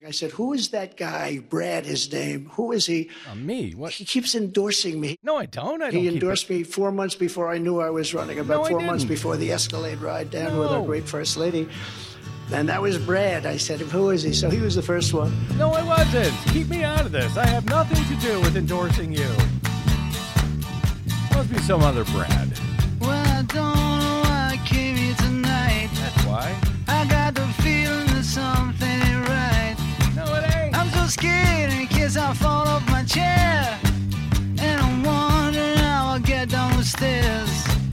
I said, who is that guy? Brad, his name. Who is he? Me? What? He keeps endorsing me. No, I don't. He endorsed me 4 months before I knew I was running, about 4 months before the Escalade ride down with our great First Lady. And that was Brad. I said, who is he? So he was the first one. No, I wasn't. Keep me out of this. I have nothing to do with endorsing you. Must be some other Brad. Well, I don't know why I came here tonight. That's why. I got the feeling that something ain't right. No, it ain't. I'm so scared in case I fall off my chair. And I'm wondering how I'll get down the stairs.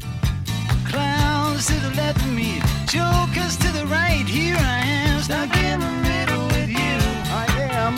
Clowns to the left of me, jokers to the right. Here I am, stuck in the middle with you. I am.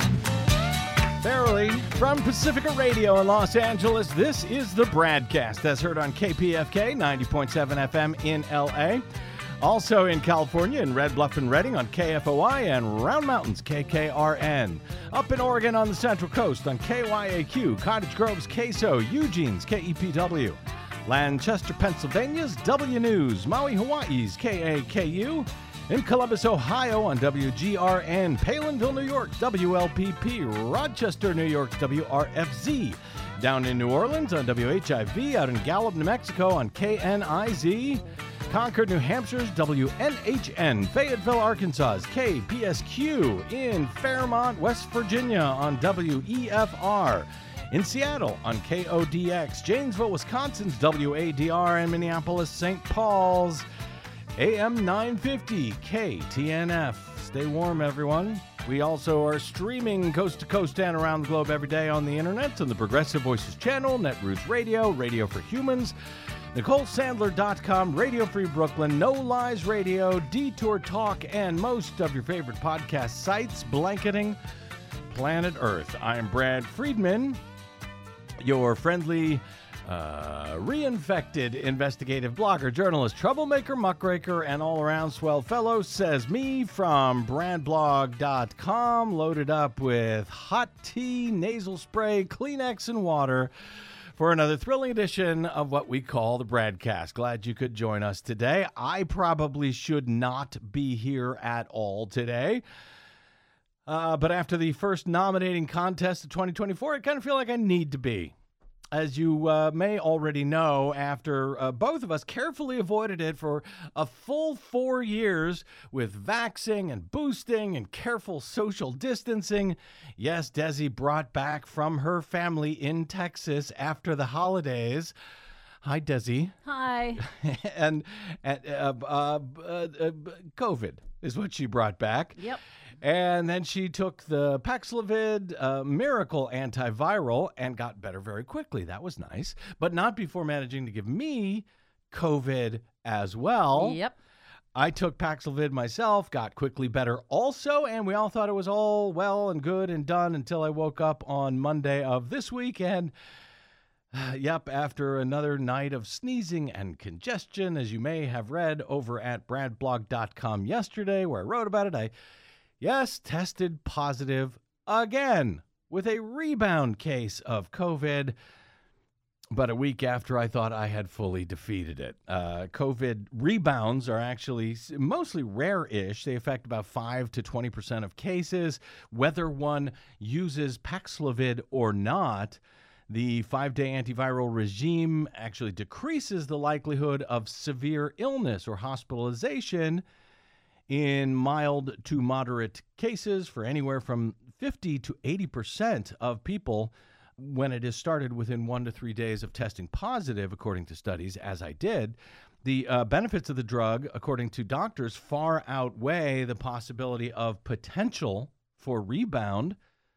Barely. From Pacifica Radio in Los Angeles, this is the Bradcast, as heard on KPFK 90.7 FM in LA. Also in California, in Red Bluff and Redding on KFOI, and Round Mountains, KKRN. Up in Oregon on the Central Coast on KYAQ, Cottage Grove's KSO, Eugene's KEPW. Lancaster, Pennsylvania's W News, Maui, Hawaii's KAKU. In Columbus, Ohio on WGRN, Palinville, New York, WLPP, Rochester, New York, WRFZ. Down in New Orleans on WHIV, out in Gallup, New Mexico on KNIZ. Concord, New Hampshire's WNHN, Fayetteville, Arkansas's KPSQ, in Fairmont, West Virginia on WEFR, in Seattle on KODX, Janesville, Wisconsin's WADR, and Minneapolis, St. Paul's AM 950 KTNF. Stay warm, everyone. We also are streaming coast to coast and around the globe every day on the internet on the Progressive Voices channel, Netroots Radio, Radio for Humans, NicoleSandler.com, Radio Free Brooklyn, No Lies Radio, Detour Talk, and most of your favorite podcast sites blanketing planet Earth. I am Brad Friedman, your friendly, reinfected investigative blogger, journalist, troublemaker, muckraker, and all-around swell fellow, says me, from BradBlog.com, loaded up with hot tea, nasal spray, Kleenex, and water for another thrilling edition of what we call the Bradcast. Glad you could join us today. I probably should not be here at all today. But after the first nominating contest of 2024, I kind of feel like I need to be. As you may already know, after both of us carefully avoided it for a full 4 years with vaxing and boosting and careful social distancing, yes, Desi brought back from her family in Texas after the holidays. Hi, Desi. Hi. and COVID is what she brought back. Yep. And then she took the Paxlovid miracle antiviral and got better very quickly. That was nice. But not before managing to give me COVID as well. Yep. I took Paxlovid myself, got quickly better also, and we all thought it was all well and good and done until I woke up on Monday of this week. And yep, after another night of sneezing and congestion, as you may have read over at bradblog.com yesterday, where I wrote about it, Yes, tested positive again with a rebound case of COVID, but a week after I thought I had fully defeated it. COVID rebounds are actually mostly rare-ish. They affect about 5 to 20% of cases, whether one uses Paxlovid or not. The 5-day antiviral regime actually decreases the likelihood of severe illness or hospitalization in mild to moderate cases for anywhere from 50 to 80% of people when it is started within 1 to 3 days of testing positive, according to studies, as I did. The benefits of the drug, according to doctors, far outweigh the possibility of potential for rebound,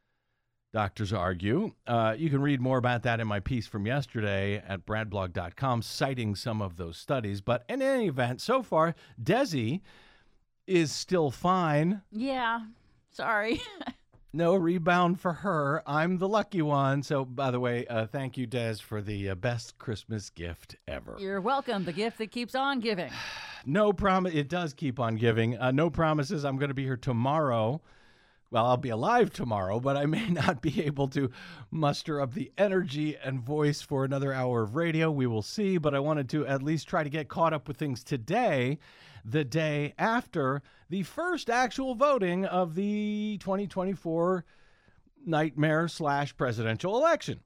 doctors argue. You can read more about that in my piece from yesterday at bradblog.com, citing some of those studies. But in any event, so far, Desi is still fine. Yeah, sorry. No rebound for her. I'm the lucky one. So, by the way, thank you, Des, for the best Christmas gift ever. You're welcome. The gift that keeps on giving. No promise. It does keep on giving. No promises. I'm going to be here tomorrow. Well, I'll be alive tomorrow, but I may not be able to muster up the energy and voice for another hour of radio. We will see, but I wanted to at least try to get caught up with things today the day after the first actual voting of the 2024 nightmare/presidential election.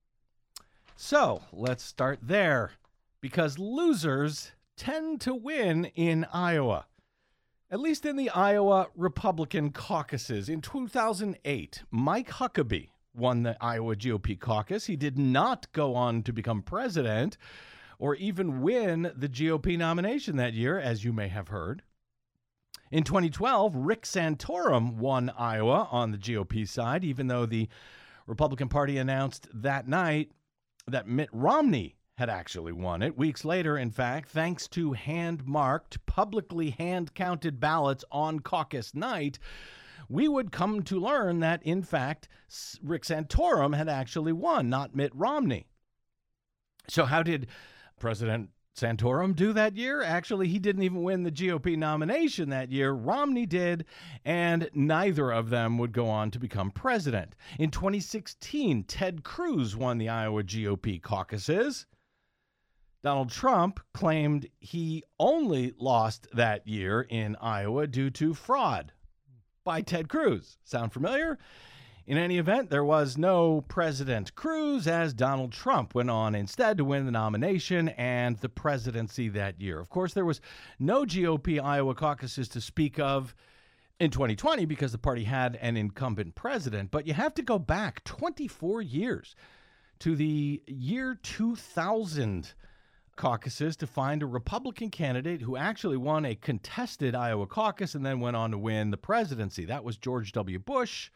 So let's start there, because losers tend to win in Iowa, at least in the Iowa Republican caucuses. In 2008, Mike Huckabee won the Iowa GOP caucus. He did not go on to become president or even win the GOP nomination that year, as you may have heard. In 2012, Rick Santorum won Iowa on the GOP side, even though the Republican Party announced that night that Mitt Romney had actually won it. Weeks later, in fact, thanks to hand-marked, publicly hand-counted ballots on caucus night, we would come to learn that, in fact, Rick Santorum had actually won, not Mitt Romney. So how did President Santorum do that year? Actually, he didn't even win the GOP nomination that year. Romney did, and neither of them would go on to become president. In 2016, Ted Cruz won the Iowa GOP caucuses. Donald Trump claimed he only lost that year in Iowa due to fraud by Ted Cruz. Sound familiar? In any event, there was no President Cruz, as Donald Trump went on instead to win the nomination and the presidency that year. Of course, there was no GOP Iowa caucuses to speak of in 2020 because the party had an incumbent president, but you have to go back 24 years to the year 2000 caucuses to find a Republican candidate who actually won a contested Iowa caucus and then went on to win the presidency. That was George W. Bush.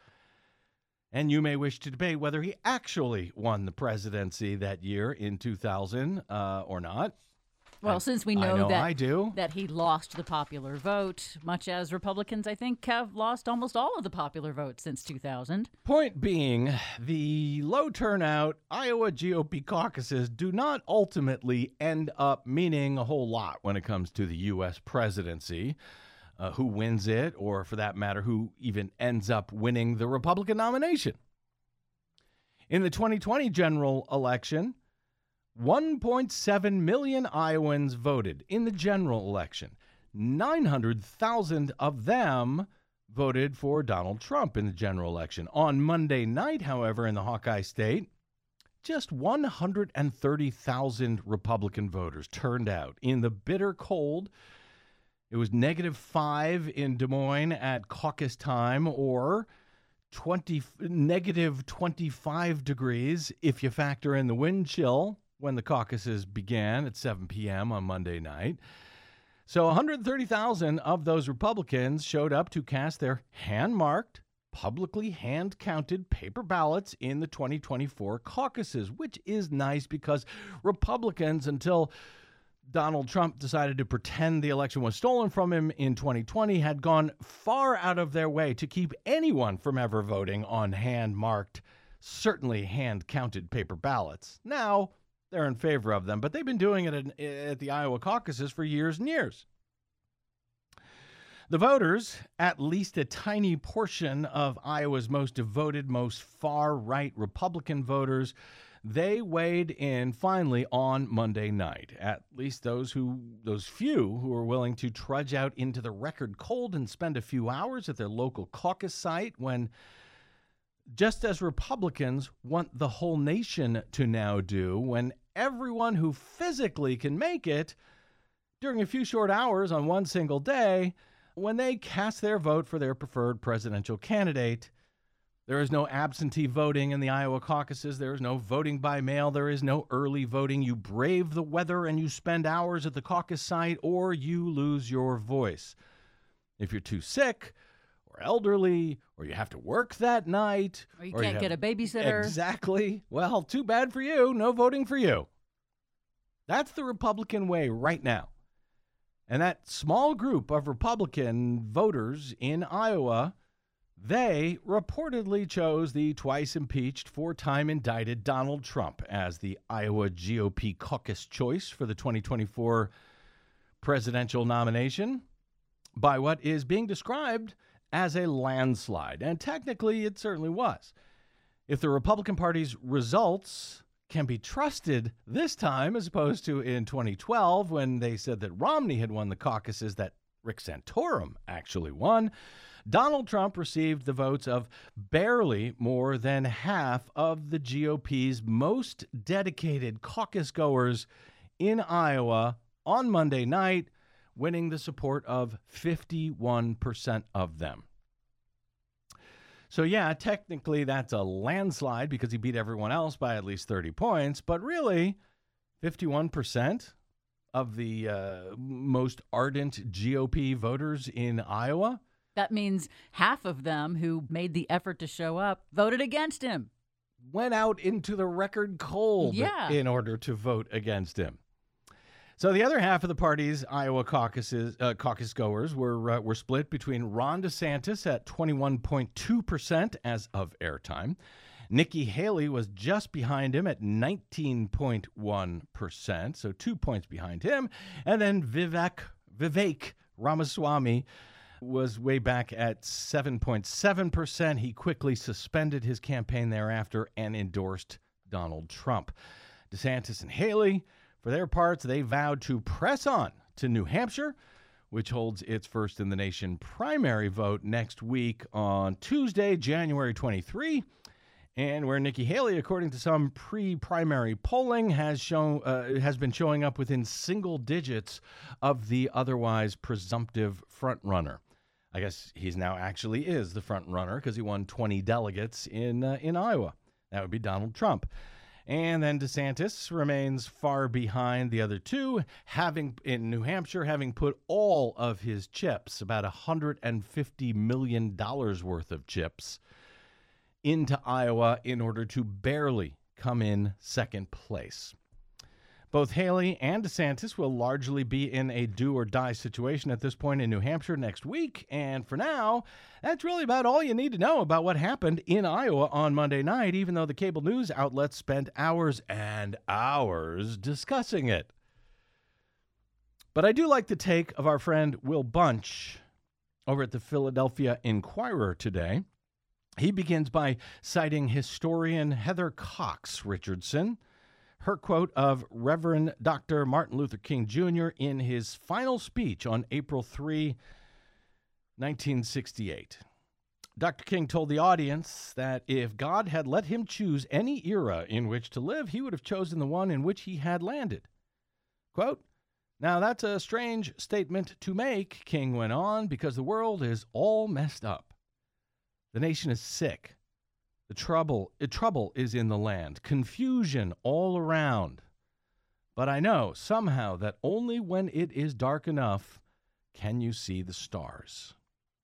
And you may wish to debate whether he actually won the presidency that year in 2000 or not. Well, since we know that that he lost the popular vote, much as Republicans, I think, have lost almost all of the popular votes since 2000. Point being, the low turnout Iowa GOP caucuses do not ultimately end up meaning a whole lot when it comes to the U.S. presidency. Who wins it, or for that matter, who even ends up winning the Republican nomination. In the 2020 general election, 1.7 million Iowans voted in the general election. 900,000 of them voted for Donald Trump in the general election. On Monday night, however, in the Hawkeye State, just 130,000 Republican voters turned out in the bitter cold. It was -5 in Des Moines at caucus time, or negative 25 degrees if you factor in the wind chill when the caucuses began at 7 p.m. on Monday night. So 130,000 of those Republicans showed up to cast their hand-marked, publicly hand-counted paper ballots in the 2024 caucuses, which is nice because Republicans, until Donald Trump decided to pretend the election was stolen from him in 2020, had gone far out of their way to keep anyone from ever voting on hand-marked, certainly hand-counted paper ballots. Now, they're in favor of them, but they've been doing it at the Iowa caucuses for years and years. The voters, at least a tiny portion of Iowa's most devoted, most far-right Republican voters, they weighed in finally on Monday night. At least those few who were willing to trudge out into the record cold and spend a few hours at their local caucus site when, just as Republicans want the whole nation to now do, when everyone who physically can make it during a few short hours on one single day, when they cast their vote for their preferred presidential candidate. There is no absentee voting in the Iowa caucuses. There is no voting by mail. There is no early voting. You brave the weather and you spend hours at the caucus site, or you lose your voice. If you're too sick or elderly, or you have to work that night, or you can't get a babysitter. Exactly. Well, too bad for you. No voting for you. That's the Republican way right now. And that small group of Republican voters in Iowa, they reportedly chose the twice impeached, four-time indicted Donald Trump as the Iowa GOP caucus choice for the 2024 presidential nomination by what is being described as a landslide. And technically, it certainly was. If the Republican Party's results can be trusted this time as opposed to in 2012 when they said that Romney had won the caucuses that Rick Santorum actually won. Donald Trump received the votes of barely more than half of the GOP's most dedicated caucus goers in Iowa on Monday night, winning the support of 51% of them. So yeah, technically that's a landslide because he beat everyone else by at least 30 points, but really 51% of the most ardent GOP voters in Iowa. That means half of them who made the effort to show up voted against him. Went out into the record cold in order to vote against him. So the other half of the party's Iowa caucus goers were split between Ron DeSantis at 21.2% as of airtime. Nikki Haley was just behind him at 19.1%, so 2 points behind him. And then Vivek Ramaswamy was way back at 7.7%. He quickly suspended his campaign thereafter and endorsed Donald Trump. DeSantis and Haley, for their parts, they vowed to press on to New Hampshire, which holds its first in the nation primary vote next week on Tuesday, January 23, and where Nikki Haley, according to some pre-primary polling, has been showing up within single digits of the otherwise presumptive frontrunner. I guess he's now actually is the front runner because he won 20 delegates in Iowa. That would be Donald Trump. And then DeSantis remains far behind the other two, in New Hampshire, having put all of his chips, about $150 million worth of chips, into Iowa in order to barely come in second place. Both Haley and DeSantis will largely be in a do-or-die situation at this point in New Hampshire next week. And for now, that's really about all you need to know about what happened in Iowa on Monday night, even though the cable news outlets spent hours and hours discussing it. But I do like the take of our friend Will Bunch over at the Philadelphia Inquirer today. He begins by citing historian Heather Cox Richardson, her quote of Reverend Dr. Martin Luther King Jr. in his final speech on April 3, 1968. Dr. King told the audience that if God had let him choose any era in which to live, he would have chosen the one in which he had landed. Quote, "Now that's a strange statement to make," King went on, "because the world is all messed up. The nation is sick. The trouble is in the land, confusion all around. But I know somehow that only when it is dark enough can you see the stars."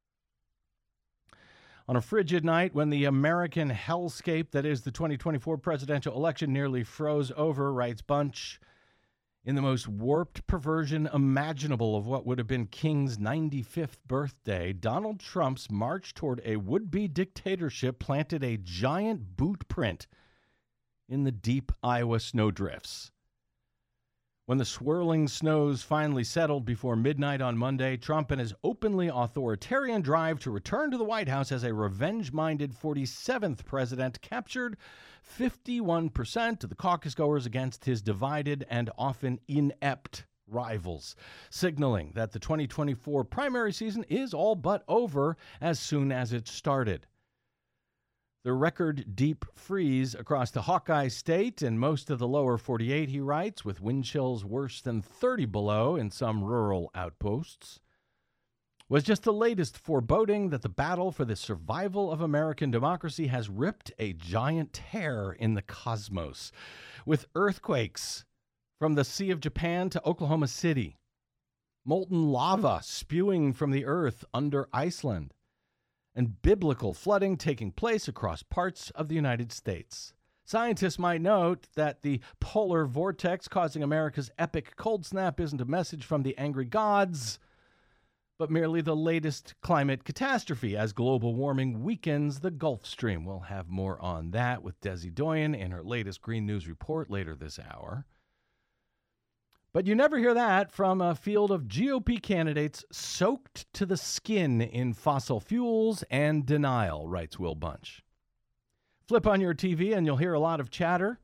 On a frigid night when the American hellscape that is the 2024 presidential election nearly froze over, writes Bunch, in the most warped perversion imaginable of what would have been King's 95th birthday, Donald Trump's march toward a would-be dictatorship planted a giant boot print in the deep Iowa snowdrifts. When the swirling snows finally settled before midnight on Monday, Trump and his openly authoritarian drive to return to the White House as a revenge-minded 47th president captured 51% of the caucus goers against his divided and often inept rivals, signaling that the 2024 primary season is all but over as soon as it started. The record deep freeze across the Hawkeye State and most of the lower 48, he writes, with wind chills worse than 30 below in some rural outposts, was just the latest foreboding that the battle for the survival of American democracy has ripped a giant tear in the cosmos, with earthquakes from the Sea of Japan to Oklahoma City, molten lava spewing from the earth under Iceland, and biblical flooding taking place across parts of the United States. Scientists might note that the polar vortex causing America's epic cold snap isn't a message from the angry gods, but merely the latest climate catastrophe as global warming weakens the Gulf Stream. We'll have more on that with Desi Doyen in her latest Green News report later this hour. But you never hear that from a field of GOP candidates soaked to the skin in fossil fuels and denial, writes Will Bunch. Flip on your TV and you'll hear a lot of chatter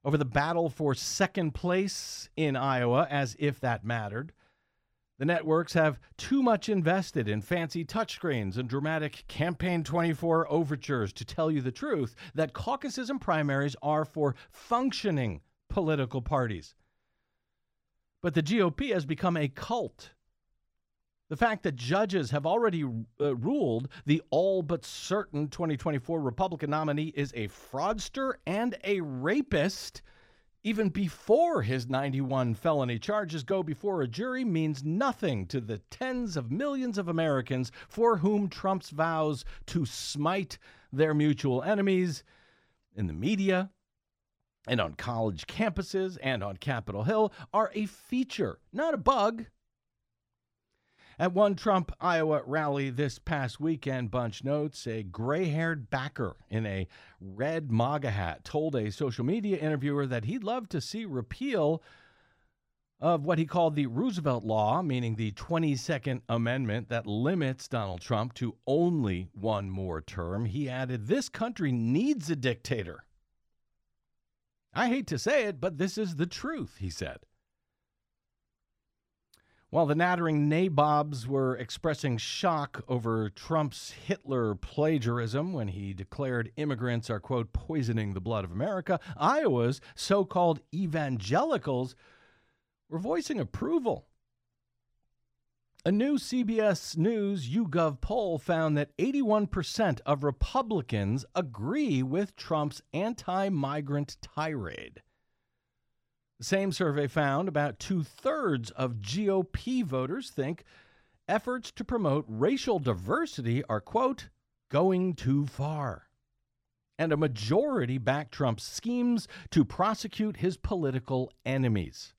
over the battle for second place in Iowa, as if that mattered. The networks have too much invested in fancy touchscreens and dramatic Campaign 24 overtures to tell you the truth, that caucuses and primaries are for functioning political parties. But the GOP has become a cult. The fact that judges have already ruled the all but certain 2024 Republican nominee is a fraudster and a rapist even before his 91 felony charges go before a jury means nothing to the tens of millions of Americans for whom Trump's vows to smite their mutual enemies in the media and on college campuses and on Capitol Hill are a feature, not a bug. At one Trump Iowa rally this past weekend, Bunch notes, a gray-haired backer in a red MAGA hat told a social media interviewer that he'd love to see repeal of what he called the Roosevelt Law, meaning the 22nd Amendment that limits Donald Trump to only one more term. He added, "This country needs a dictator." I hate to say it, but this is the truth, he said. While the nattering nabobs were expressing shock over Trump's Hitler plagiarism when he declared immigrants are, quote, poisoning the blood of America, Iowa's so-called evangelicals were voicing approval. A new CBS News YouGov poll found that 81% of Republicans agree with Trump's anti-migrant tirade. The same survey found about 2/3 of GOP voters think efforts to promote racial diversity are, quote, going too far. And a majority back Trump's schemes to prosecute his political enemies.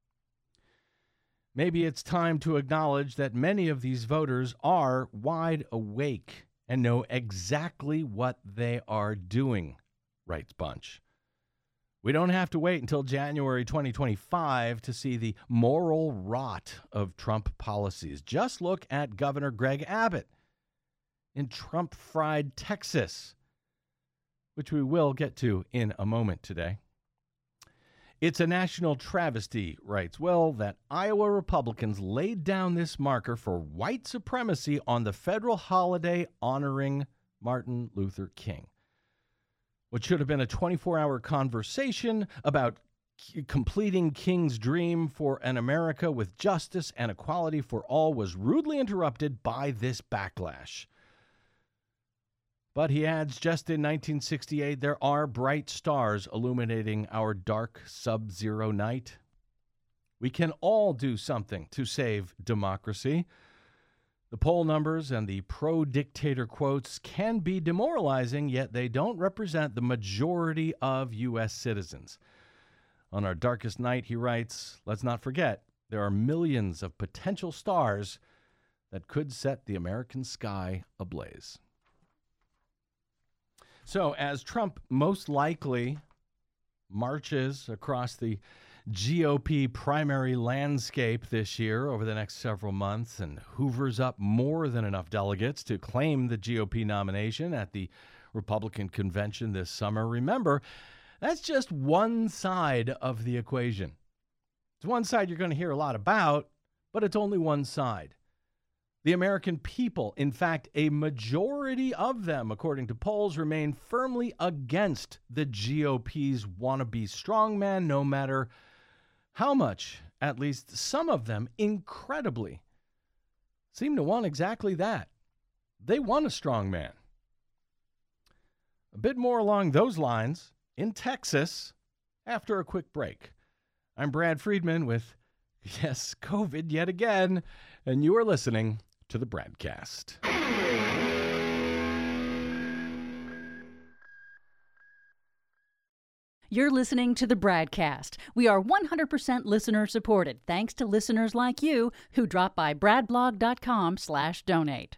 Maybe it's time to acknowledge that many of these voters are wide awake and know exactly what they are doing, writes Bunch. We don't have to wait until January 2025 to see the moral rot of Trump policies. Just look at Governor Greg Abbott in Trump-fried Texas, which we will get to in a moment today. It's a national travesty, writes Will, that Iowa Republicans laid down this marker for white supremacy on the federal holiday honoring Martin Luther King. What should have been a 24-hour conversation about completing King's dream for an America with justice and equality for all was rudely interrupted by this backlash. But he adds, just in 1968, there are bright stars illuminating our dark sub-zero night. We can all do something to save democracy. The poll numbers and the pro-dictator quotes can be demoralizing, yet they don't represent the majority of U.S. citizens. On our darkest night, he writes, let's not forget, there are millions of potential stars that could set the American sky ablaze. So, as Trump most likely marches across the GOP primary landscape this year over the next several months and hoovers up more than enough delegates to claim the GOP nomination at the Republican convention this summer, remember, that's just one side of the equation. It's one side you're going to hear a lot about, but it's only one side. The American people, in fact, a majority of them, according to polls, remain firmly against the GOP's wannabe strongman, no matter how much, at least some of them, incredibly, seem to want exactly that. They want a strongman. A bit more along those lines in Texas after a quick break. I'm Brad Friedman with, yes, COVID yet again, and you are listening to the Bradcast. You're listening to the Bradcast. We are 100% listener supported, thanks to listeners like you who drop by bradblog.com/donate.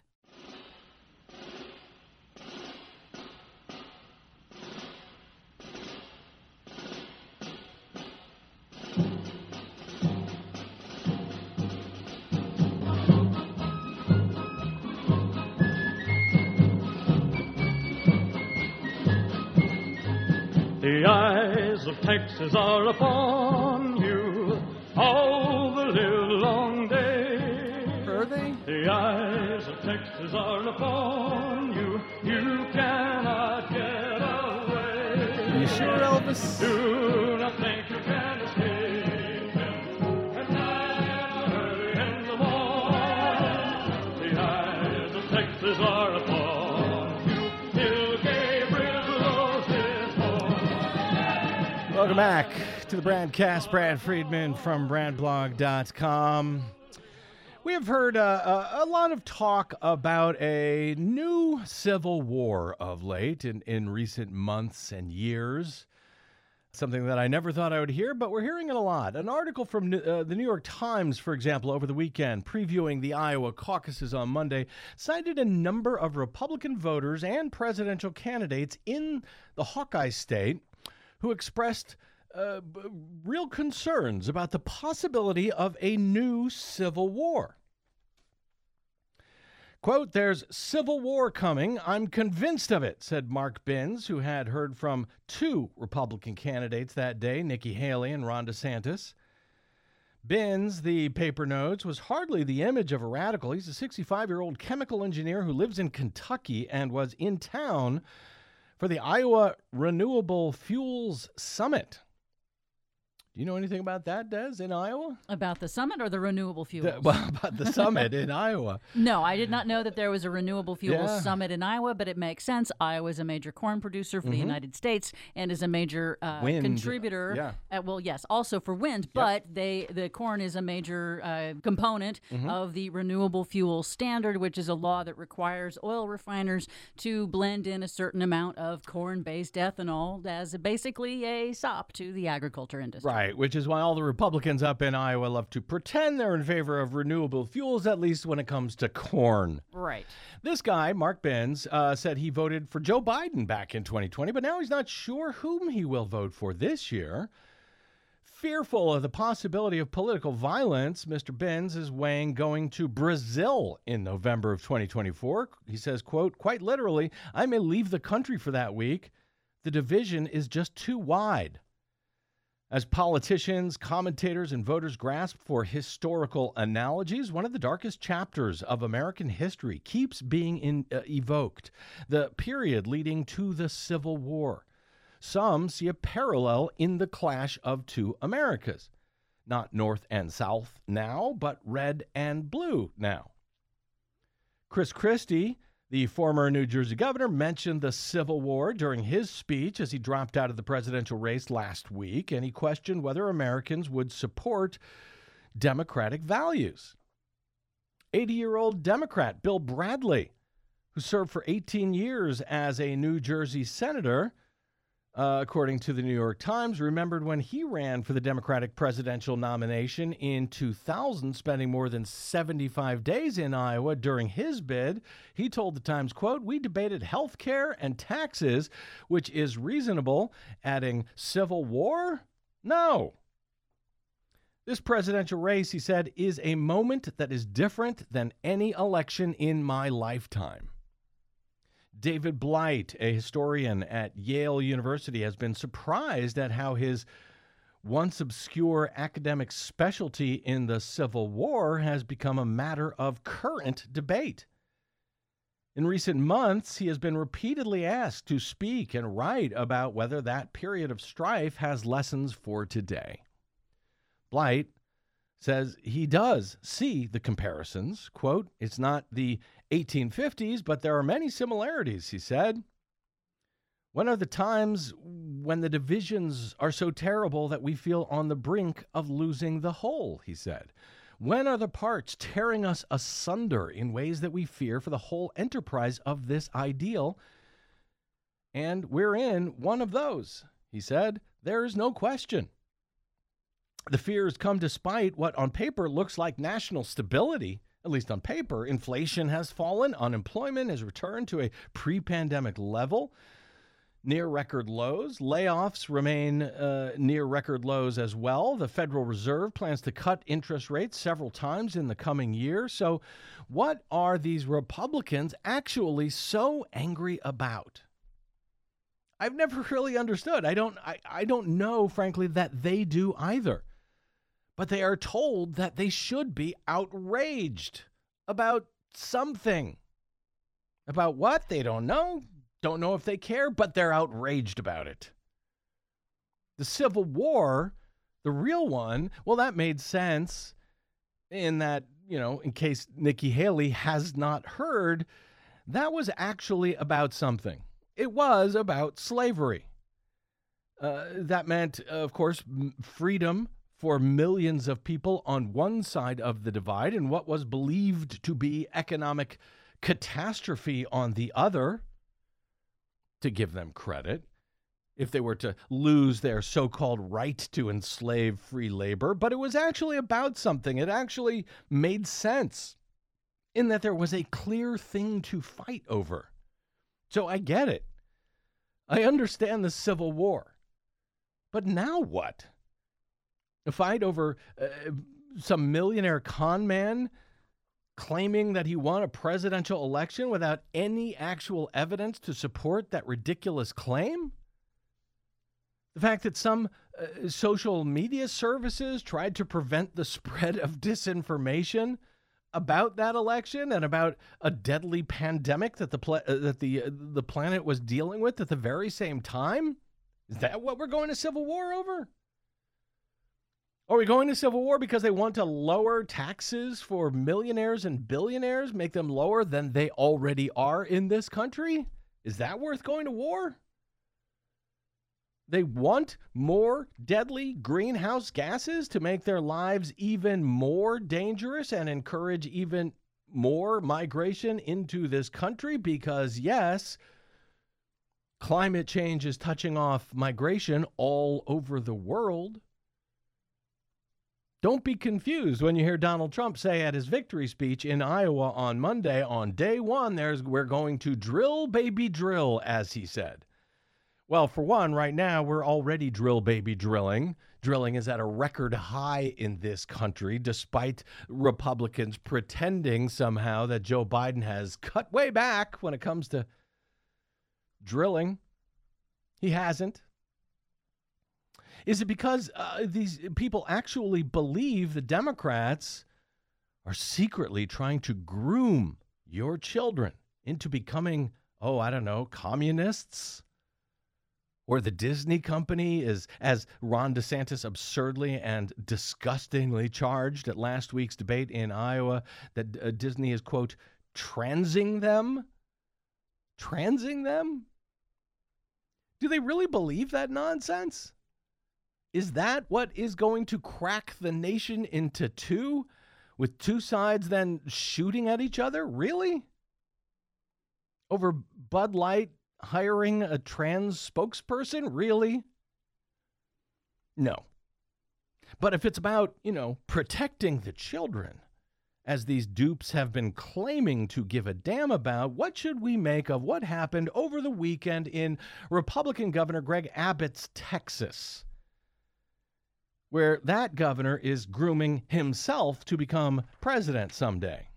The eyes of Texas are upon you all the live long day. Are they? The eyes of Texas are upon you. You cannot get away. You sure, Elvis? Do not think you can escape them. At night or early in the morning, the eyes of Texas are upon you. Till Gabriel blows his horn. Welcome back to the Bradcast. Brad Friedman from BradBlog.com. We have heard a lot of talk about a new civil war of late in recent months and years. Something that I never thought I would hear, but we're hearing it a lot. An article from the New York Times, for example, over the weekend, previewing the Iowa caucuses on Monday, cited a number of Republican voters and presidential candidates in the Hawkeye state who expressed real concerns about the possibility of a new civil war. Quote, "There's civil war coming. I'm convinced of it," said Mark Binns, who had heard from two Republican candidates that day, Nikki Haley and Ron DeSantis. Binns, the paper notes, was hardly the image of a radical. He's a 65-year-old chemical engineer who lives in Kentucky and was in town for the Iowa Renewable Fuels Summit. Do you know anything about that, Des, in Iowa? About the summit or the renewable fuels? About the summit in Iowa. No, I did not know that there was a renewable fuels Yeah. summit in Iowa, but it makes sense. Iowa is a major corn producer for the United States and is a major Wind. contributor. Yeah. Well, yes, also for wind, but the corn is a major component of the renewable fuel standard, which is a law that requires oil refiners to blend in a certain amount of corn-based ethanol as basically a sop to the agriculture industry. Right, which is why all the Republicans up in Iowa love to pretend they're in favor of renewable fuels, at least when it comes to corn. Right. This guy, Mark Binns, said he voted for Joe Biden back in 2020, but now he's not sure whom he will vote for this year. Fearful of the possibility of political violence, Mr. Binns is weighing going to Brazil in November of 2024. He says, quote, "Quite literally, I may leave the country for that week. The division is just too wide." As politicians, commentators, and voters grasp for historical analogies, one of the darkest chapters of American history keeps being evoked, the period leading to the Civil War. Some see a parallel in the clash of two Americas, not North and South now, but red and blue now. Chris Christie, the former New Jersey governor, mentioned the Civil War during his speech as he dropped out of the presidential race last week, and he questioned whether Americans would support democratic values. 80-year-old Democrat Bill Bradley, who served for 18 years as a New Jersey senator, according to the New York Times, remembered when he ran for the Democratic presidential nomination in 2000, spending more than 75 days in Iowa during his bid. He told the Times, quote, "We debated health care and taxes, which is reasonable," adding, "Civil war? No." This presidential race, he said, is a moment that is different than any election in my lifetime. David Blight, a historian at Yale University, has been surprised at how his once obscure academic specialty in the Civil War has become a matter of current debate. In recent months, he has been repeatedly asked to speak and write about whether that period of strife has lessons for today. Blight says he does see the comparisons. Quote, "It's not the 1850s, but there are many similarities," he said. "When are the times when the divisions are so terrible that we feel on the brink of losing the whole?" he said. "When are the parts tearing us asunder in ways that we fear for the whole enterprise of this ideal? And we're in one of those," he said. "There is no question. The fears come despite what on paper looks like national stability. At least on paper, inflation has fallen, unemployment has returned to a pre-pandemic level, near record lows. Layoffs remain near record lows as well. The Federal Reserve plans to cut interest rates several times in the coming year. So what are these Republicans actually so angry about? I've never really understood. I don't know, frankly, that they do either. But they are told that they should be outraged about something. About what? They don't know. Don't know if they care, but they're outraged about it. The Civil War, the real one, well, that made sense in that, in case Nikki Haley has not heard, that was actually about something. It was about slavery. That meant, of course, freedom for millions of people on one side of the divide and what was believed to be economic catastrophe on the other, to give them credit, if they were to lose their so-called right to enslave free labor. But it was actually about something. It actually made sense in that there was a clear thing to fight over. So I get it. I understand the Civil War. But now what? A fight over some millionaire con man claiming that he won a presidential election without any actual evidence to support that ridiculous claim? The fact that some social media services tried to prevent the spread of disinformation about that election and about a deadly pandemic that the planet was dealing with at the very same time? Is that what we're going to civil war over? Are we going to civil war because they want to lower taxes for millionaires and billionaires, make them lower than they already are in this country? Is that worth going to war? They want more deadly greenhouse gases to make their lives even more dangerous and encourage even more migration into this country because, yes, climate change is touching off migration all over the world. Don't be confused when you hear Donald Trump say at his victory speech in Iowa on Monday, on day one, we're going to drill, baby, drill, as he said. Well, for one, right now, we're already drill, baby, drilling. Drilling is at a record high in this country, despite Republicans pretending somehow that Joe Biden has cut way back when it comes to drilling. He hasn't. Is it because these people actually believe the Democrats are secretly trying to groom your children into becoming, communists? Or the Disney company is, as Ron DeSantis absurdly and disgustingly charged at last week's debate in Iowa, that Disney is, quote, transing them? Transing them? Do they really believe that nonsense? Is that what is going to crack the nation into two, with two sides then shooting at each other? Really? Over Bud Light hiring a trans spokesperson? Really? No. But if it's about, protecting the children, as these dupes have been claiming to give a damn about, what should we make of what happened over the weekend in Republican Governor Greg Abbott's Texas, where that governor is grooming himself to become president someday?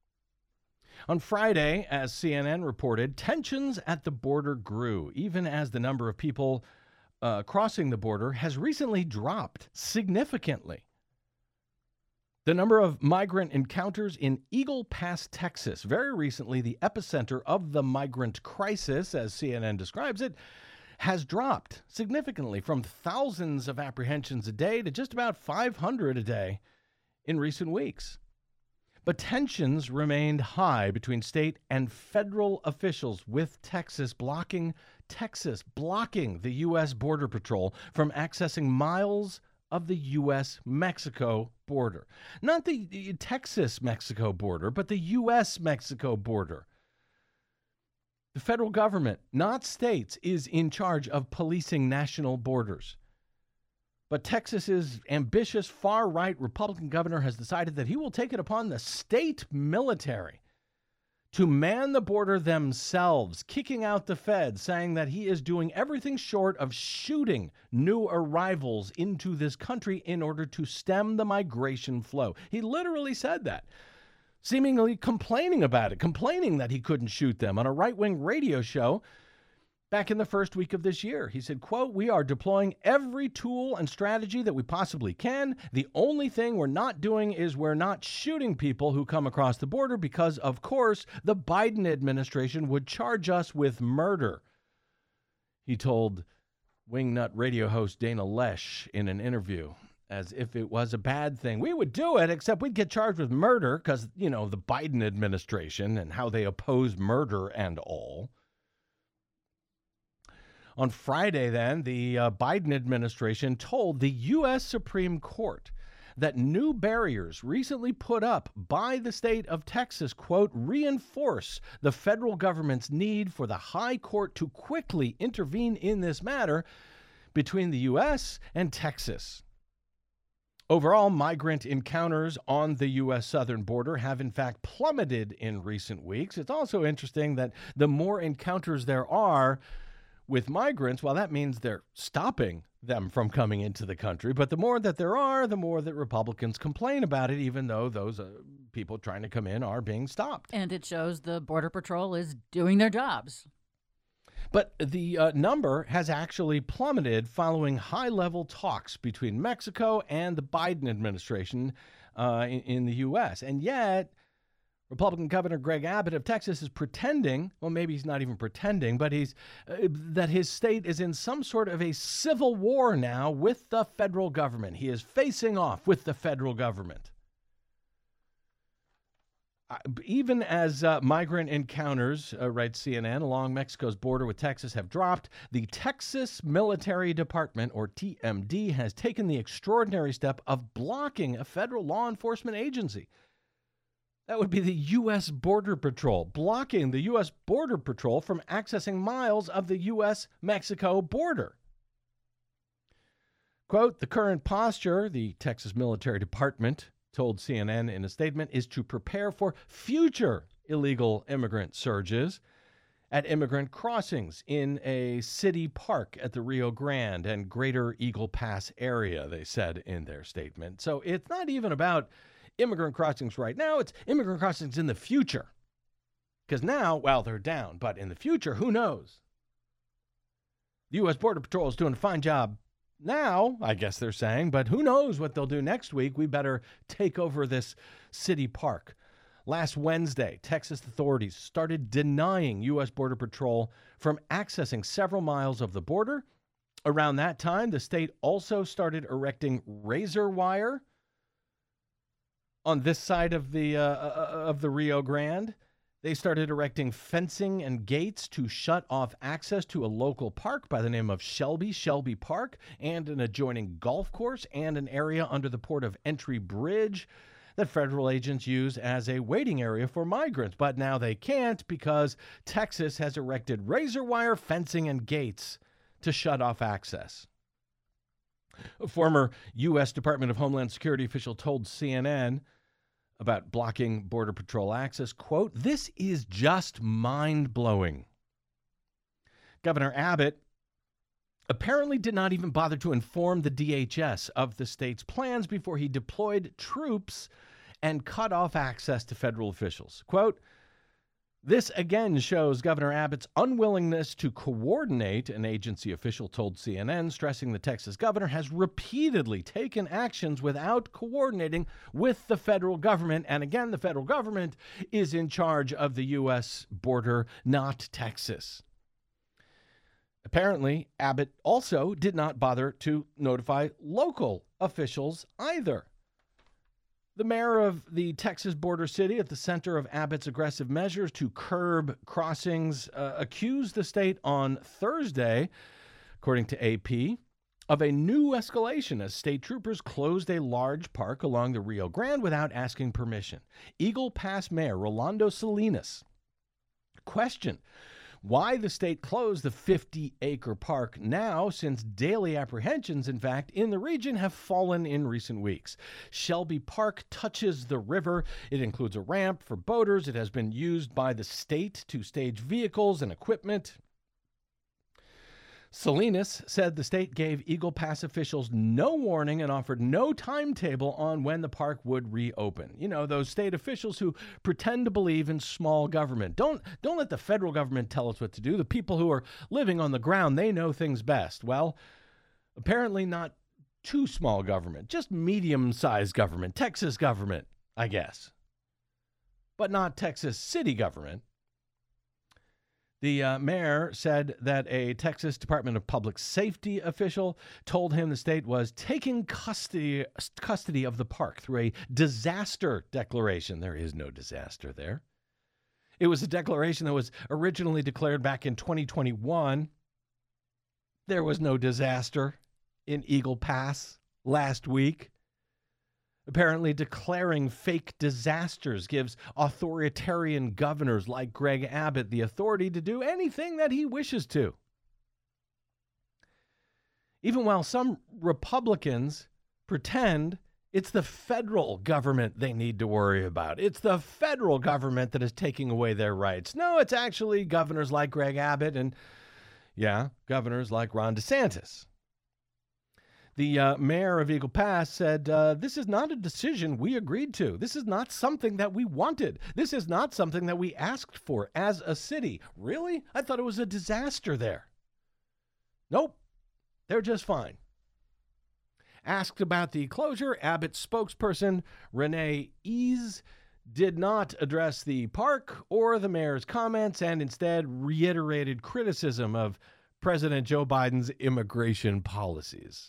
On Friday, as CNN reported, tensions at the border grew, even as the number of people crossing the border has recently dropped significantly. The number of migrant encounters in Eagle Pass, Texas, very recently the epicenter of the migrant crisis, as CNN describes it, has dropped significantly from thousands of apprehensions a day to just about 500 a day in recent weeks. But tensions remained high between state and federal officials, with Texas blocking the U.S. Border Patrol from accessing miles of the U.S.-Mexico border. Not the Texas-Mexico border, but the U.S.-Mexico border. The federal government, not states, is in charge of policing national borders. But Texas's ambitious far-right Republican governor has decided that he will take it upon the state military to man the border themselves, kicking out the feds, saying that he is doing everything short of shooting new arrivals into this country in order to stem the migration flow. He literally said that, seemingly complaining about it, complaining that he couldn't shoot them on a right-wing radio show back in the first week of this year. He said, quote, "We are deploying every tool and strategy that we possibly can. The only thing we're not doing is we're not shooting people who come across the border because, of course, the Biden administration would charge us with murder," he told Wingnut radio host Dana Loesch in an interview, as if it was a bad thing. We would do it, except we'd get charged with murder because, the Biden administration and how they oppose murder and all. On Friday, then, the Biden administration told the U.S. Supreme Court that new barriers recently put up by the state of Texas, quote, "reinforce the federal government's need for the high court to quickly intervene in this matter between the U.S. and Texas." Overall, migrant encounters on the U.S. southern border have, in fact, plummeted in recent weeks. It's also interesting that the more encounters there are with migrants, well, that means they're stopping them from coming into the country. But the more that there are, the more that Republicans complain about it, even though those people trying to come in are being stopped. And it shows the Border Patrol is doing their jobs. But the number has actually plummeted following high-level talks between Mexico and the Biden administration in the U.S. And yet, Republican Governor Greg Abbott of Texas is pretending, well, maybe he's not even pretending, but that his state is in some sort of a civil war now with the federal government. He is facing off with the federal government. Even as migrant encounters, writes CNN, along Mexico's border with Texas have dropped, the Texas Military Department, or TMD, has taken the extraordinary step of blocking a federal law enforcement agency. That would be the U.S. Border Patrol, blocking the U.S. Border Patrol from accessing miles of the U.S.-Mexico border. Quote, "The current posture," the Texas Military Department told CNN in a statement, "is to prepare for future illegal immigrant surges at immigrant crossings in a city park at the Rio Grande and Greater Eagle Pass area," they said in their statement. So it's not even about immigrant crossings right now, it's immigrant crossings in the future. Because now, well, they're down, but in the future, who knows? The U.S. Border Patrol is doing a fine job now, I guess they're saying, but who knows what they'll do next week. We better take over this city park. Last Wednesday, Texas authorities started denying U.S. Border Patrol from accessing several miles of the border. Around that time, the state also started erecting razor wire on this side of the Rio Grande. They started erecting fencing and gates to shut off access to a local park by the name of Shelby Park, and an adjoining golf course and an area under the Port of Entry Bridge that federal agents use as a waiting area for migrants. But now they can't because Texas has erected razor wire fencing and gates to shut off access. A former U.S. Department of Homeland Security official told CNN about blocking Border Patrol access, quote, "This is just mind-blowing." Governor Abbott apparently did not even bother to inform the DHS of the state's plans before he deployed troops and cut off access to federal officials. Quote, "This again shows Governor Abbott's unwillingness to coordinate," an agency official told CNN, stressing the Texas governor has repeatedly taken actions without coordinating with the federal government. And again, the federal government is in charge of the U.S. border, not Texas. Apparently, Abbott also did not bother to notify local officials either. The mayor of the Texas border city, at the center of Abbott's aggressive measures to curb crossings, accused the state on Thursday, according to AP, of a new escalation as state troopers closed a large park along the Rio Grande without asking permission. Eagle Pass Mayor Rolando Salinas questioned why the state closed the 50-acre park now, since daily apprehensions, in fact, in the region have fallen in recent weeks. Shelby Park touches the river. It includes a ramp for boaters. It has been used by the state to stage vehicles and equipment. Salinas said the state gave Eagle Pass officials no warning and offered no timetable on when the park would reopen. You know, those state officials who pretend to believe in small government. Don't let the federal government tell us what to do. The people who are living on the ground, they know things best. Well, apparently not too small government, just medium-sized government, Texas government, I guess. But not Texas city government. The mayor said that a Texas Department of Public Safety official told him the state was taking custody of the park through a disaster declaration. There is no disaster there. It was a declaration that was originally declared back in 2021. There was no disaster in Eagle Pass last week. Apparently, declaring fake disasters gives authoritarian governors like Greg Abbott the authority to do anything that he wishes to. Even while some Republicans pretend it's the federal government they need to worry about. It's the federal government that is taking away their rights. No, it's actually governors like Greg Abbott and, governors like Ron DeSantis. The mayor of Eagle Pass said, this is not a decision we agreed to. This is not something that we wanted. This is not something that we asked for as a city. Really? I thought it was a disaster there. Nope. They're just fine. Asked about the closure, Abbott's spokesperson, Renee Ease, did not address the park or the mayor's comments and instead reiterated criticism of President Joe Biden's immigration policies.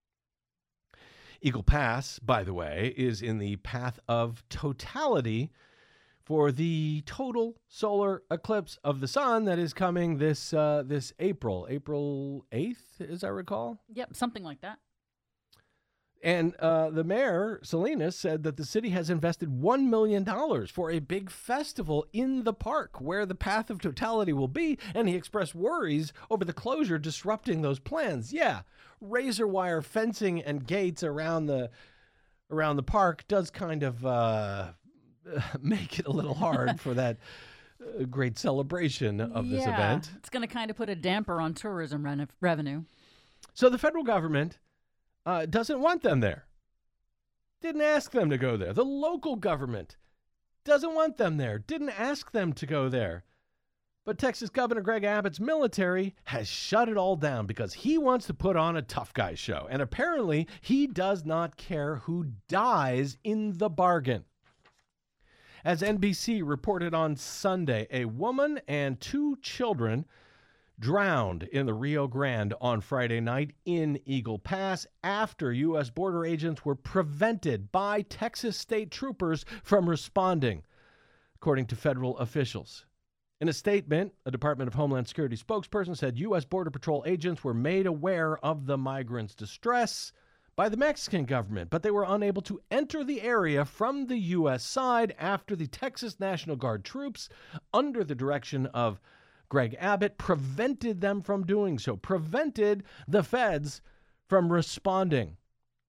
Eagle Pass, by the way, is in the path of totality for the total solar eclipse of the sun that is coming this April 8th, as I recall. Yep, something like that. And the mayor, Salinas, said that the city has invested $1 million for a big festival in the park where the path of totality will be, and he expressed worries over the closure disrupting those plans. Yeah, razor wire fencing and gates around the park does kind of make it a little hard for that great celebration of this event. It's going to kind of put a damper on tourism revenue. So the federal government doesn't want them there. Didn't ask them to go there. The local government doesn't want them there. Didn't ask them to go there. But Texas Governor Greg Abbott's military has shut it all down because he wants to put on a tough guy show. And apparently he does not care who dies in the bargain. As NBC reported on Sunday, a woman and 2 children drowned in the Rio Grande on Friday night in Eagle Pass after U.S. border agents were prevented by Texas state troopers from responding, according to federal officials. In a statement, a Department of Homeland Security spokesperson said U.S. Border Patrol agents were made aware of the migrants' distress by the Mexican government, but they were unable to enter the area from the U.S. side after the Texas National Guard troops, under the direction of Greg Abbott, prevented them from doing so, prevented the feds from responding.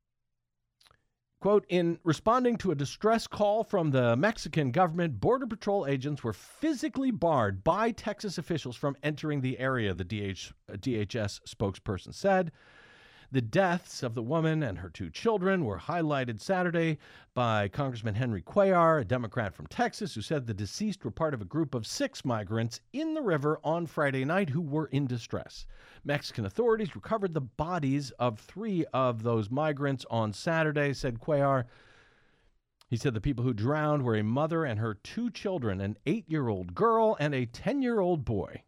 Quote, in responding to a distress call from the Mexican government, Border Patrol agents were physically barred by Texas officials from entering the area, the DHS spokesperson said. The deaths of the woman and her 2 children were highlighted Saturday by Congressman Henry Cuellar, a Democrat from Texas, who said the deceased were part of a group of 6 migrants in the river on Friday night who were in distress. Mexican authorities recovered the bodies of 3 of those migrants on Saturday, said Cuellar. He said the people who drowned were a mother and her 2 children, an 8-year-old girl and a 10-year-old boy.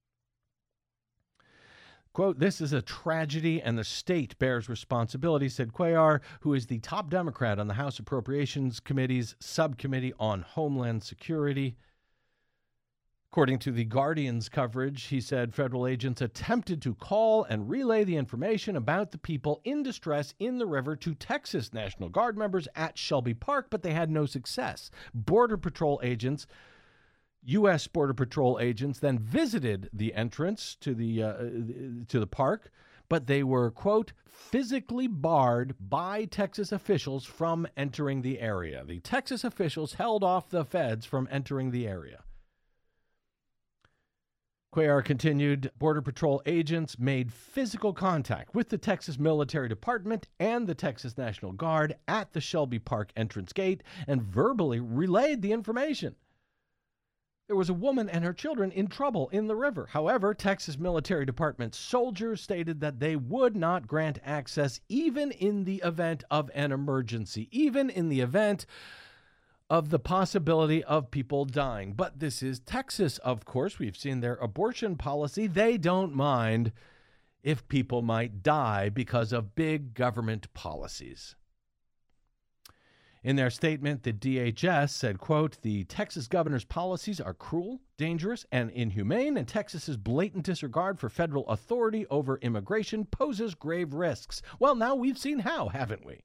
Quote, this is a tragedy and the state bears responsibility, said Cuellar, who is the top Democrat on the House Appropriations Committee's Subcommittee on Homeland Security. According to The Guardian's coverage, he said federal agents attempted to call and relay the information about the people in distress in the river to Texas National Guard members at Shelby Park, but they had no success. Border Patrol agents, U.S. Border Patrol agents, then visited the entrance to the park, but they were, quote, physically barred by Texas officials from entering the area. The Texas officials held off the feds from entering the area. Cuellar continued, Border Patrol agents made physical contact with the Texas Military Department and the Texas National Guard at the Shelby Park entrance gate and verbally relayed the information. There was a woman and her children in trouble in the river. However, Texas Military Department soldiers stated that they would not grant access even in the event of an emergency, even in the event of the possibility of people dying. But this is Texas, of course. We've seen their abortion policy. They don't mind if people might die because of big government policies. In their statement, the DHS said, quote, the Texas governor's policies are cruel, dangerous, and inhumane, and Texas's blatant disregard for federal authority over immigration poses grave risks. Well, now we've seen how, haven't we?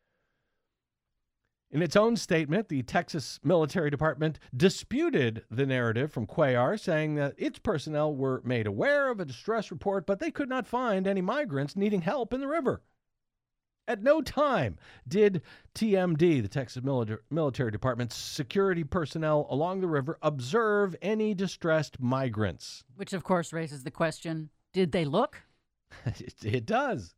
In its own statement, the Texas Military Department disputed the narrative from Cuellar, saying that its personnel were made aware of a distress report, but they could not find any migrants needing help in the river. At no time did TMD, the Texas Military Department's security personnel along the river, observe any distressed migrants. Which, of course, raises the question, did they look? It does.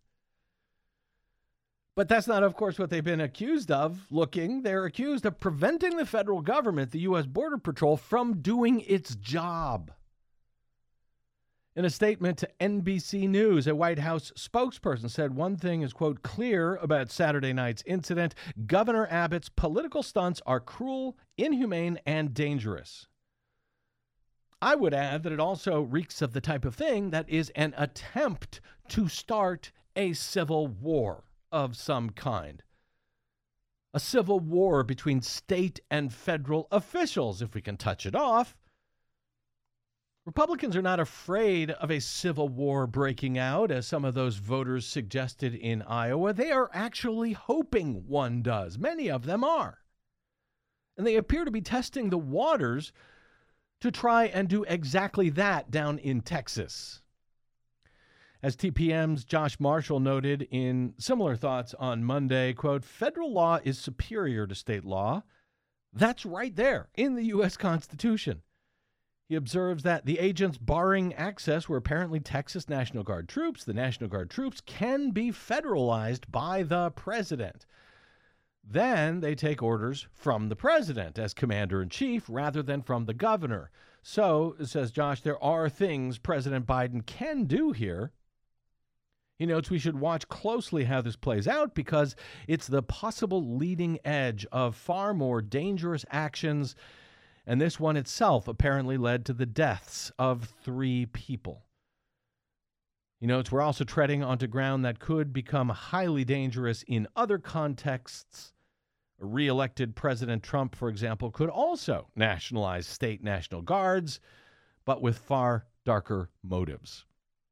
But that's not, of course, what they've been accused of, looking. They're accused of preventing the federal government, the U.S. Border Patrol, from doing its job. In a statement to NBC News, a White House spokesperson said one thing is, quote, clear about Saturday night's incident. Governor Abbott's political stunts are cruel, inhumane, and dangerous. I would add that it also reeks of the type of thing that is an attempt to start a civil war of some kind. A civil war between state and federal officials, if we can touch it off. Republicans are not afraid of a civil war breaking out, as some of those voters suggested in Iowa. They are actually hoping one does. Many of them are. And they appear to be testing the waters to try and do exactly that down in Texas. As TPM's Josh Marshall noted in similar thoughts on Monday, quote, federal law is superior to state law. That's right there in the U.S. Constitution. He observes that the agents barring access were apparently Texas National Guard troops. The National Guard troops can be federalized by the president. Then they take orders from the president as commander-in-chief rather than from the governor. So, says Josh, there are things President Biden can do here. He notes we should watch closely how this plays out because it's the possible leading edge of far more dangerous actions, and this one itself apparently led to the deaths of 3 people. He notes we're also treading onto ground that could become highly dangerous in other contexts. Re-elected President Trump, for example, could also nationalize state National Guards, but with far darker motives.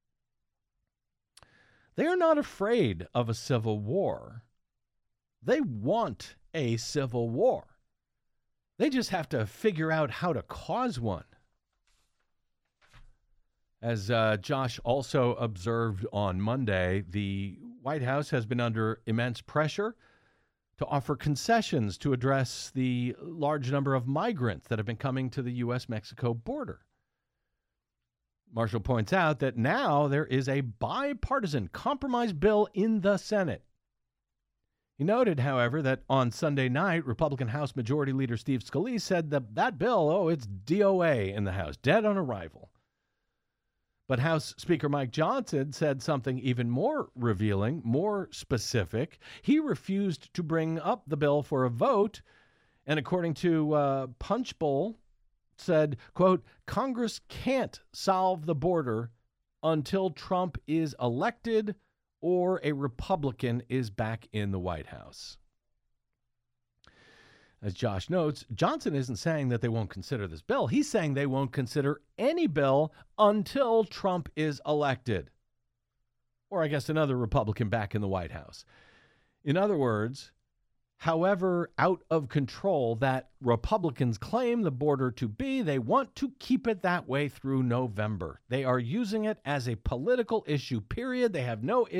They are not afraid of a civil war. They want a civil war. They just have to figure out how to cause one. As Josh also observed on Monday, the White House has been under immense pressure to offer concessions to address the large number of migrants that have been coming to the U.S.-Mexico border. Marshall points out that now there is a bipartisan compromise bill in the Senate. He noted, however, that on Sunday night, Republican House Majority Leader Steve Scalise said that bill, it's DOA in the House, dead on arrival. But House Speaker Mike Johnson said something even more revealing, more specific. He refused to bring up the bill for a vote, and according to Punchbowl, said, quote, Congress can't solve the border until Trump is elected or a Republican is back in the White House. As Josh notes, Johnson isn't saying that they won't consider this bill. He's saying they won't consider any bill until Trump is elected. Or I guess another Republican back in the White House. In other words, however out of control that Republicans claim the border to be, they want to keep it that way through November. They are using it as a political issue, period. They have no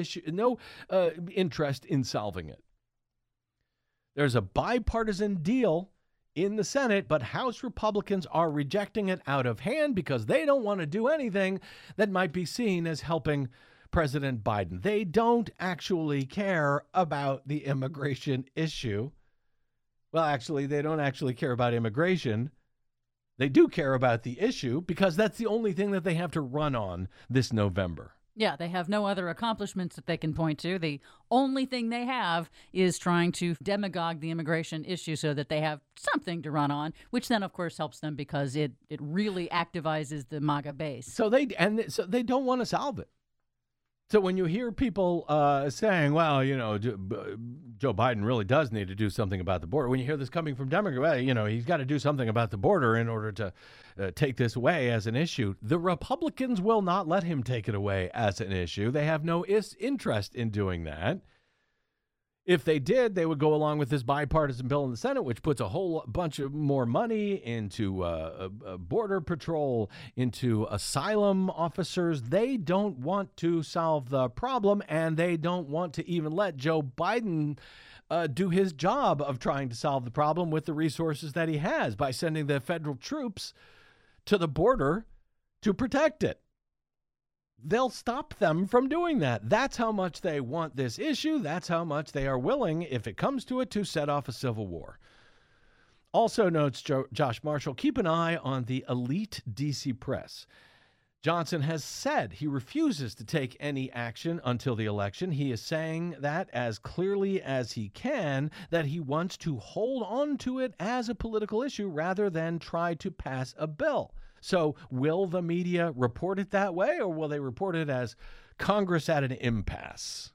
interest in solving it. There's a bipartisan deal in the Senate, but House Republicans are rejecting it out of hand because they don't want to do anything that might be seen as helping President Biden. They don't actually care about the immigration issue. Well, actually, they don't actually care about immigration. They do care about the issue because that's the only thing that they have to run on this November. Yeah, they have no other accomplishments that they can point to. The only thing they have is trying to demagogue the immigration issue so that they have something to run on, which then, of course, helps them because it really activizes the MAGA base. So they don't want to solve it. So when you hear people saying, well, you know, Joe Biden really does need to do something about the border, when you hear this coming from Democrats, well, you know, he's got to do something about the border in order to take this away as an issue. The Republicans will not let him take it away as an issue. They have no interest in doing that. If they did, they would go along with this bipartisan bill in the Senate, which puts a whole bunch of more money into border patrol, into asylum officers. They don't want to solve the problem, and they don't want to even let Joe Biden do his job of trying to solve the problem with the resources that he has by sending the federal troops to the border to protect it. They'll stop them from doing that. That's how much they want this issue. That's how much they are willing, if it comes to it, to set off a civil war. Also notes Josh Marshall, keep an eye on the elite D.C. press. Johnson has said he refuses to take any action until the election. He is saying that as clearly as he can, that he wants to hold on to it as a political issue rather than try to pass a bill. So will the media report it that way, or will they report it as Congress at an impasse?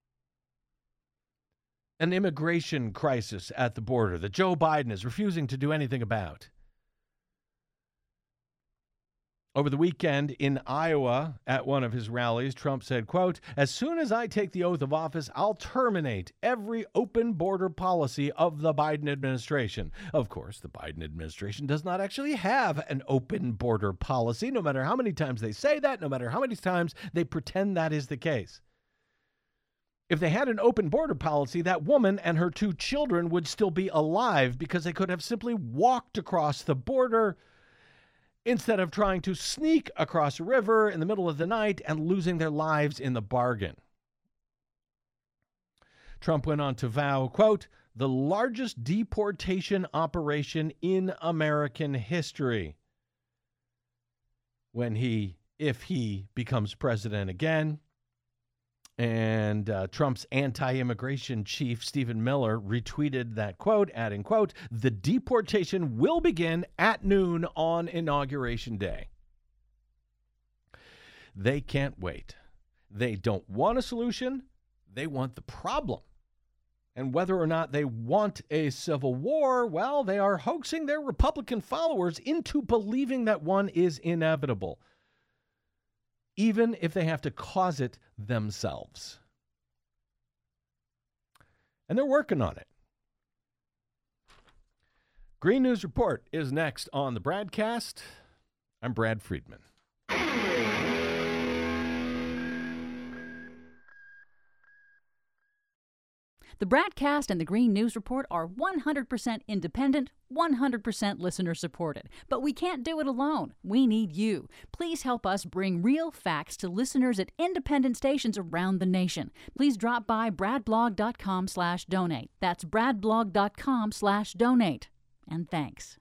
An immigration crisis at the border that Joe Biden is refusing to do anything about. Over the weekend in Iowa, at one of his rallies, Trump said, quote, as soon as I take the oath of office, I'll terminate every open border policy of the Biden administration. Of course, the Biden administration does not actually have an open border policy, no matter how many times they say that, no matter how many times they pretend that is the case. If they had an open border policy, that woman and her 2 children would still be alive because they could have simply walked across the border instead of trying to sneak across a river in the middle of the night and losing their lives in the bargain. Trump went on to vow, quote, the largest deportation operation in American history if he becomes president again. And Trump's anti-immigration chief, Stephen Miller, retweeted that quote, adding, quote, the deportation will begin at noon on Inauguration Day. They can't wait. They don't want a solution. They want the problem. And whether or not they want a civil war, well, they are hoaxing their Republican followers into believing that one is inevitable, even if they have to cause it themselves. And they're working on it. Green News Report is next on the Bradcast. I'm Brad Friedman. The Bradcast and the Green News Report are 100% independent, 100% listener supported. But we can't do it alone. We need you. Please help us bring real facts to listeners at independent stations around the nation. Please drop by bradblog.com/donate. That's bradblog.com/donate. And thanks.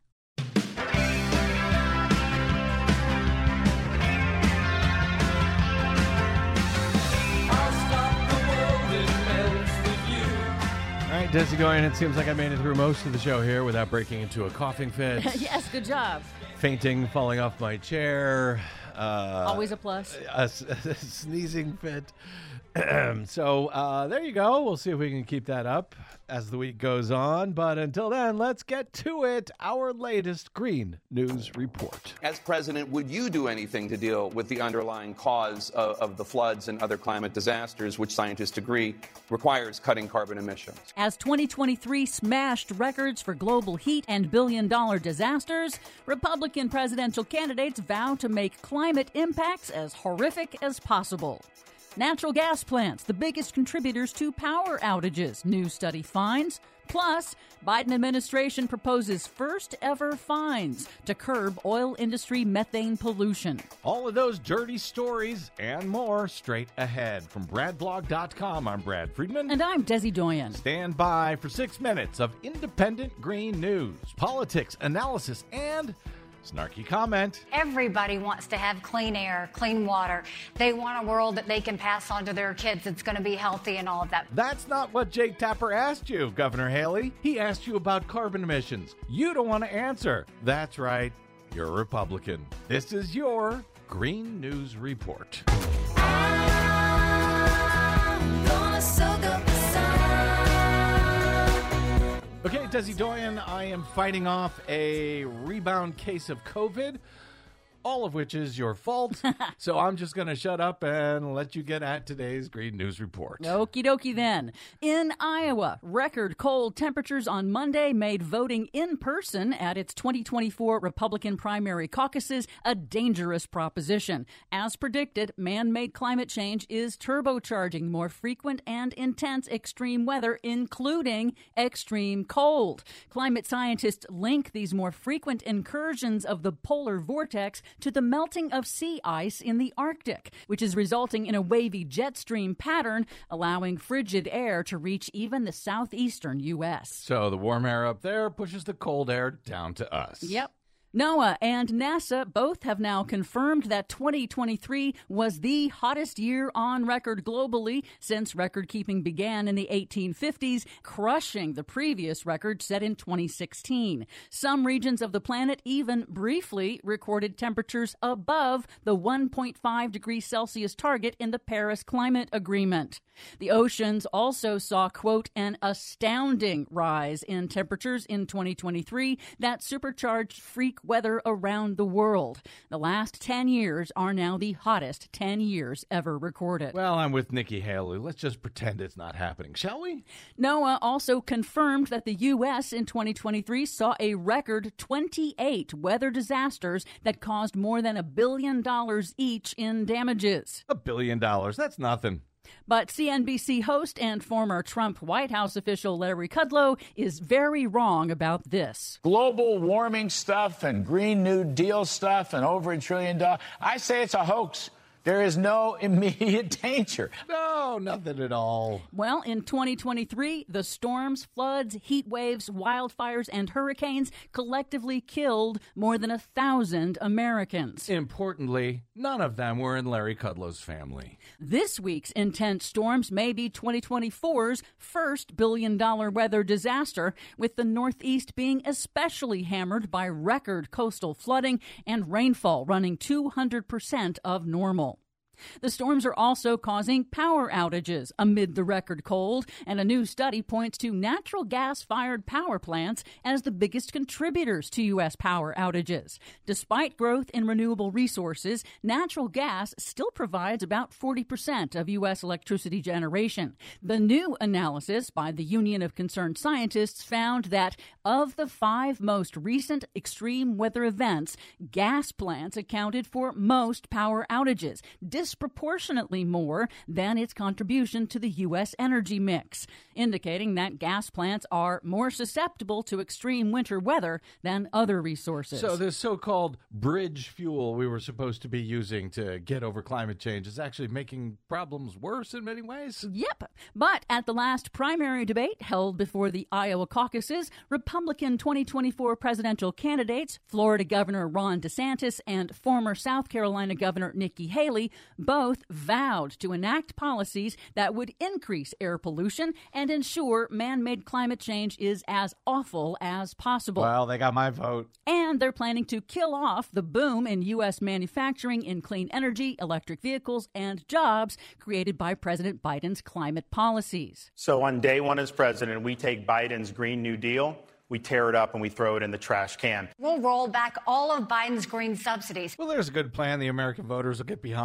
All right, Desi Goyen, it seems like I made it through most of the show here without breaking into a coughing fit. Yes, good job. Fainting, falling off my chair. Always a plus. A sneezing fit. So there you go. We'll see if we can keep that up as the week goes on. But until then, let's get to it. Our latest Green News Report. As president, would you do anything to deal with the underlying cause of the floods and other climate disasters, which scientists agree requires cutting carbon emissions? As 2023 smashed records for global heat and billion-dollar disasters, Republican presidential candidates vow to make climate impacts as horrific as possible. Natural gas plants, the biggest contributors to power outages, new study finds. Plus, Biden administration proposes first ever fines to curb oil industry methane pollution. All of those dirty stories and more straight ahead. From BradBlog.com, I'm Brad Friedman. And I'm Desi Doyen. Stand by for 6 minutes of independent green news, politics, analysis, and snarky comment. Everybody wants to have clean air, clean water. They want a world that they can pass on to their kids that's going to be healthy and all of that. That's not what Jake Tapper asked you, Governor Haley. He asked you about carbon emissions. You don't want to answer. That's right. You're a Republican. This is your Green News Report. Okay, Desi Doyen, I am fighting off a rebound case of COVID, all of which is your fault. So I'm just going to shut up and let you get at today's Green News Report. Okie dokie then. In Iowa, record cold temperatures on Monday made voting in person at its 2024 Republican primary caucuses a dangerous proposition. As predicted, man-made climate change is turbocharging more frequent and intense extreme weather, including extreme cold. Climate scientists link these more frequent incursions of the polar vortex to the melting of sea ice in the Arctic, which is resulting in a wavy jet stream pattern, allowing frigid air to reach even the southeastern U.S. So the warm air up there pushes the cold air down to us. Yep. NOAA and NASA both have now confirmed that 2023 was the hottest year on record globally since record-keeping began in the 1850s, crushing the previous record set in 2016. Some regions of the planet even briefly recorded temperatures above the 1.5 degrees Celsius target in the Paris Climate Agreement. The oceans also saw, quote, an astounding rise in temperatures in 2023 that supercharged freak weather around the world. The last 10 years are now the hottest 10 years ever recorded. Well, I'm with Nikki Haley. Let's just pretend it's not happening, shall we? NOAA also confirmed that the U.S. in 2023 saw a record 28 weather disasters that caused more than $1 billion each in damages. $1 billion. That's nothing. But CNBC host and former Trump White House official Larry Kudlow is very wrong about this. Global warming stuff and Green New Deal stuff and over $1 trillion. I say it's a hoax. There is no immediate danger. No, nothing at all. Well, in 2023, the storms, floods, heat waves, wildfires, and hurricanes collectively killed more than 1,000 Americans. Importantly, none of them were in Larry Kudlow's family. This week's intense storms may be 2024's first billion-dollar weather disaster, with the Northeast being especially hammered by record coastal flooding and rainfall running 200% of normal. The storms are also causing power outages amid the record cold, and a new study points to natural gas-fired power plants as the biggest contributors to U.S. power outages. Despite growth in renewable resources, natural gas still provides about 40% of U.S. electricity generation. The new analysis by the Union of Concerned Scientists found that of the 5 most recent extreme weather events, gas plants accounted for most power outages, disproportionately more than its contribution to the U.S. energy mix, indicating that gas plants are more susceptible to extreme winter weather than other resources. So this so-called bridge fuel we were supposed to be using to get over climate change is actually making problems worse in many ways? Yep. But at the last primary debate held before the Iowa caucuses, Republican 2024 presidential candidates, Florida Governor Ron DeSantis and former South Carolina Governor Nikki Haley, both vowed to enact policies that would increase air pollution and ensure man-made climate change is as awful as possible. Well, they got my vote. And they're planning to kill off the boom in U.S. manufacturing in clean energy, electric vehicles, and jobs created by President Biden's climate policies. So on day one as president, we take Biden's Green New Deal, we tear it up and we throw it in the trash can. We'll roll back all of Biden's green subsidies. Well, there's a good plan the American voters will get behind.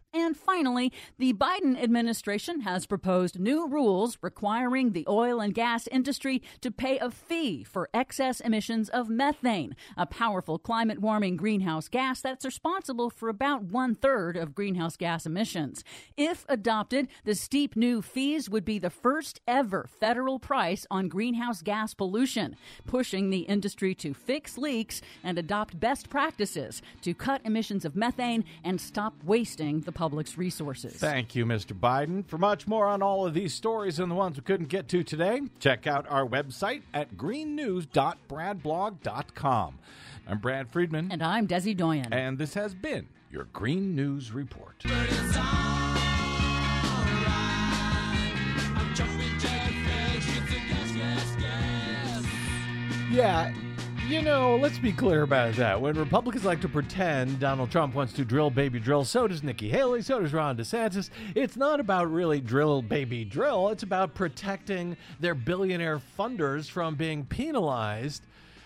And finally, the Biden administration has proposed new rules requiring the oil and gas industry to pay a fee for excess emissions of methane, a powerful climate-warming greenhouse gas that's responsible for about 1/3 of greenhouse gas emissions. If adopted, the steep new fees would be the first ever federal price on greenhouse gas pollution, pushing the industry to fix leaks and adopt best practices to cut emissions of methane and stop wasting the public's resources. Thank you, Mr. Biden. For much more on all of these stories and the ones we couldn't get to today, check out our website at greennews.bradblog.com. I'm Brad Friedman. And I'm Desi Doyen. And this has been your Green News Report. Yeah. You know, let's be clear about that. When Republicans like to pretend Donald Trump wants to drill, baby, drill, so does Nikki Haley, so does Ron DeSantis. It's not about really drill, baby, drill. It's about protecting their billionaire funders from being penalized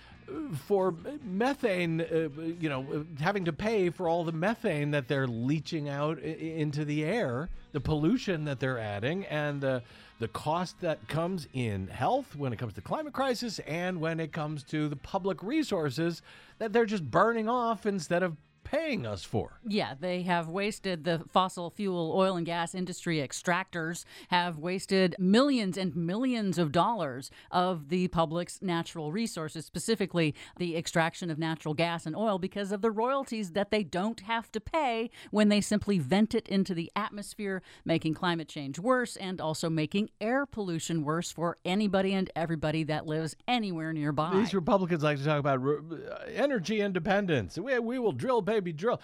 for methane, having to pay for all the methane that they're leaching out into the air, the pollution that they're adding, and the cost that comes in health when it comes to climate crisis and when it comes to the public resources that they're just burning off instead of paying us for. Yeah, they have wasted the fossil fuel oil and gas industry extractors, have wasted millions and millions of dollars of the public's natural resources, specifically the extraction of natural gas and oil, because of the royalties that they don't have to pay when they simply vent it into the atmosphere, making climate change worse and also making air pollution worse for anybody and everybody that lives anywhere nearby. These Republicans like to talk about energy independence. We will drill, baby, drill.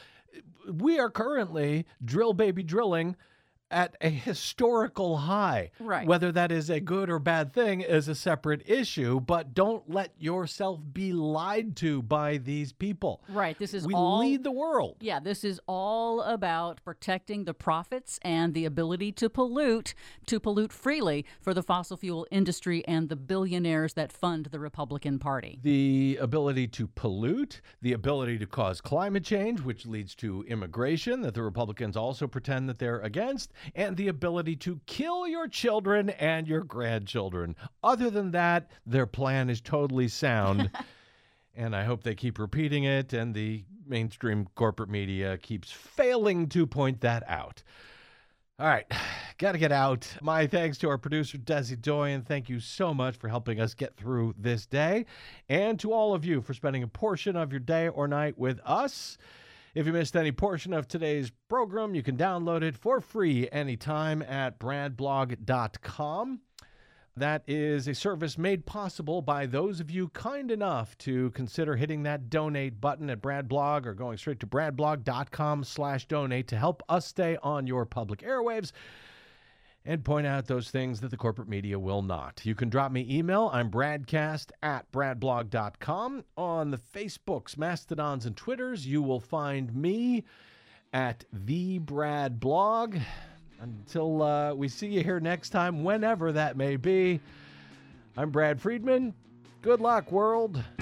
We are currently drill, baby, drilling at a historical high. Right. Whether that is a good or bad thing is a separate issue, but don't let yourself be lied to by these people. Right. We lead the world. Yeah, this is all about protecting the profits and the ability to pollute freely for the fossil fuel industry and the billionaires that fund the Republican Party. The ability to pollute, the ability to cause climate change, which leads to immigration that the Republicans also pretend that they're against, and the ability to kill your children and your grandchildren. Other than that, their plan is totally sound. And I hope they keep repeating it, and the mainstream corporate media keeps failing to point that out. All right, got to get out. My thanks to our producer, Desi Doyen. Thank you so much for helping us get through this day. And to all of you for spending a portion of your day or night with us. If you missed any portion of today's program, you can download it for free anytime at bradblog.com. That is a service made possible by those of you kind enough to consider hitting that donate button at Bradblog or going straight to bradblog.com/donate to help us stay on your public airwaves and point out those things that the corporate media will not. You can drop me email. I'm bradcast@bradblog.com. On the Facebooks, Mastodons, and Twitters, you will find me at @TheBradBlog. Until we see you here next time, whenever that may be, I'm Brad Friedman. Good luck, world.